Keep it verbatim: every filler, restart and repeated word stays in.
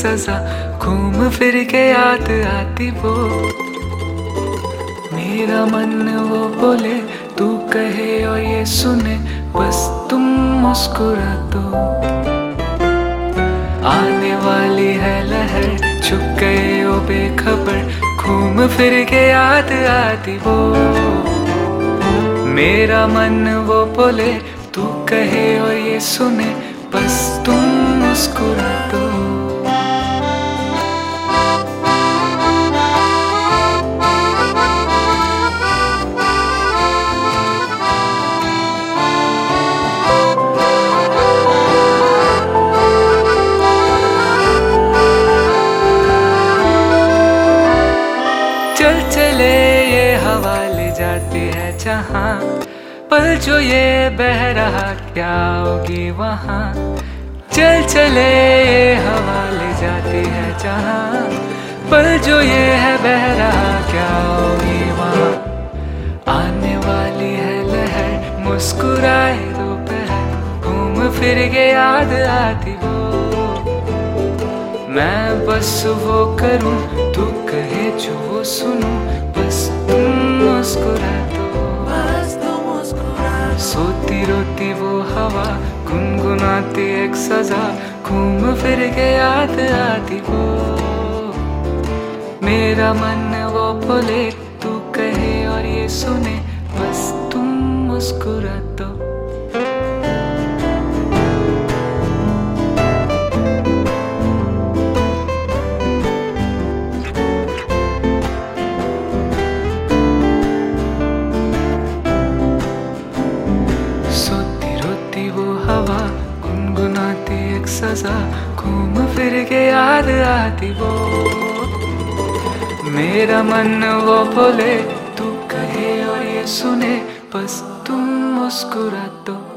सजा, घूम फिर के याद आती वो। मेरा मन वो बोले तू कहे और ये सुने, बस तुम मुस्कुरा दो। आने वाली है लहर, छुप गए ओ बेखबर, घूम फिर के याद आती वो। मेरा मन वो बोले तू कहे और ये सुने, बस तुम मुस्कुरा दो। चल चले ये हवा ले जाती है जहाँ, पल जो ये बह रहा क्या होगी वहाँ। चल चले ये हवा ले जाती है जहाँ, पल जो ये है बह रहा क्या होगी वहाँ। आने वाली है लहर, मुस्कुराए दोपहर, घूम फिर के याद आती वो। मैं बस वो करूँ तू कहे जो वो सुनूं, बस तुम मुस्कुरा दो। सोती रोती वो हवा, गुनगुनाती एक सजा, घूम फिर के याद आती वो। मेरा मन वो बोले तू कहे और ये सुने, बस तुम मुस्कुरा दो। हवा गुनगुनाती एक सजा, घूम फिर के याद आती वो। मेरा मन वो बोले तू कहे और ये सुने, बस तुम मुस्कुरा दो।